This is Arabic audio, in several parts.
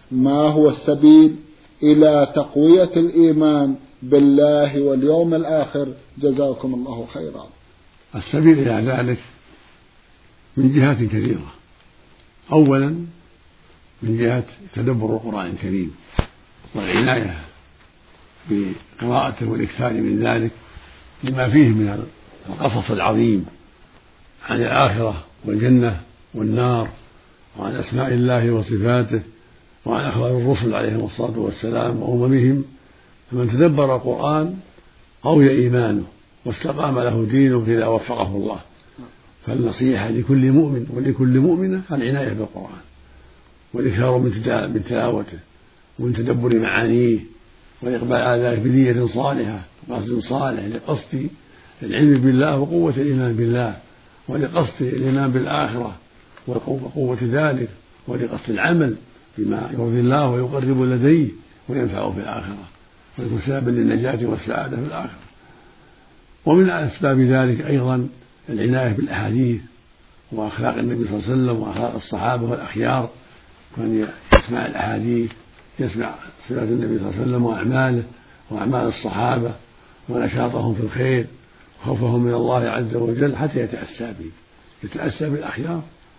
ما هو السبيل إلى تقوية الإيمان بالله واليوم الآخر؟ جزاكم الله خيرا. السبيل إلى ذلك من جهات كثيرة. أولا من جهة تدبر القرآن الكريم والعناية بقراءته والإكثار من ذلك لما فيه من القصص العظيم عن الآخرة والجنة والنار، وعن أسماء الله وصفاته، وعن أخبار الرسل عليهم الصلاة والسلام وأممهم. فمن تدبر القرآن قوي إيمانه واستقام له دينه إذا وفقه الله. فالنصيحة لكل مؤمن ولكل مؤمنة العناية بالقرآن والإكثار من تلاوته ومن تدبر معانيه والإقبال على ذلك بنية صالحة وقصد صالح لقصد العلم بالله وقوة الإيمان بالله، ولقصد الإيمان بالآخرة وقوة ذلك، ولقصد العمل بما يرضي الله ويقرب لديه وينفعه في الآخرة ويكون سببا للنجاة والسعادة في الآخرة. ومن أسباب ذلك أيضا العناية بالأحاديث وأخلاق النبي صلى الله عليه وسلم وأخلاق الصحابة والأخيار، وأن يسمع الأحاديث، يسمع صفات النبي صلى الله عليه وسلم وأعماله وأعمال الصحابة ونشاطهم في الخير وخوفهم من الله عز وجل حتى يتأسى بالأخيار،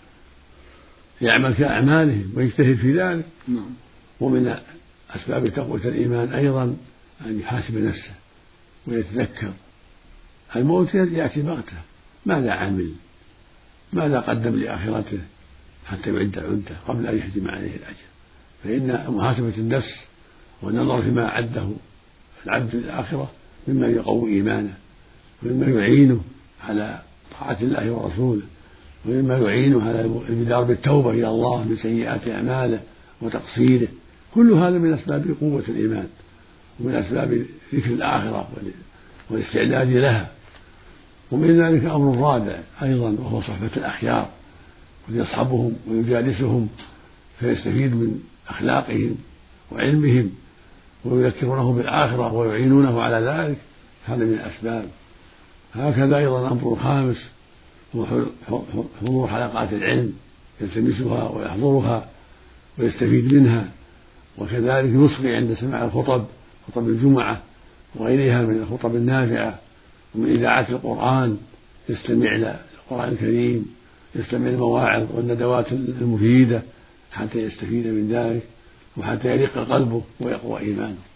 يعمل كأعمالهم ويجتهد في ذلك. ومن أسباب تقوية الإيمان أيضا أن يحاسب نفسه ويتذكر الموت يأتي بغتة، ماذا عمل، ماذا قدم لآخرته حتى يعد عدته قبل أن يحجم عليه الأجل. فإن محاسبة النفس والنظر فيما أعده العبد للآخرة مما يقوي إيمانه ومما يعينه على طاعة الله ورسوله ومما يعينه على البدار بالتوبة إلى الله من سيئات أعماله وتقصيره. كل هذا من أسباب قوة الإيمان ومن أسباب ذكر الآخرة والاستعداد لها. ومن ذلك أمر رابع أيضا وهو صحبة الأخيار، ويصحبهم ويجالسهم فيستفيد من أخلاقهم وعلمهم ويذكرونه بالآخرة ويعينونه على ذلك، هذا من الأسباب. هكذا أيضا أمر خامس هو حضور حلقات العلم، يلتمسها ويحضرها ويستفيد منها، وكذلك يصغي عند سماع الخطب، خطب الجمعة وغيرها من الخطب النافعة ومن إذاعات القرآن، يستمع إلى القرآن الكريم، يستمع المواعظ والندوات المفيدة حتى يستفيد من ذلك وحتى يرق قلبه ويقوى إيمانه.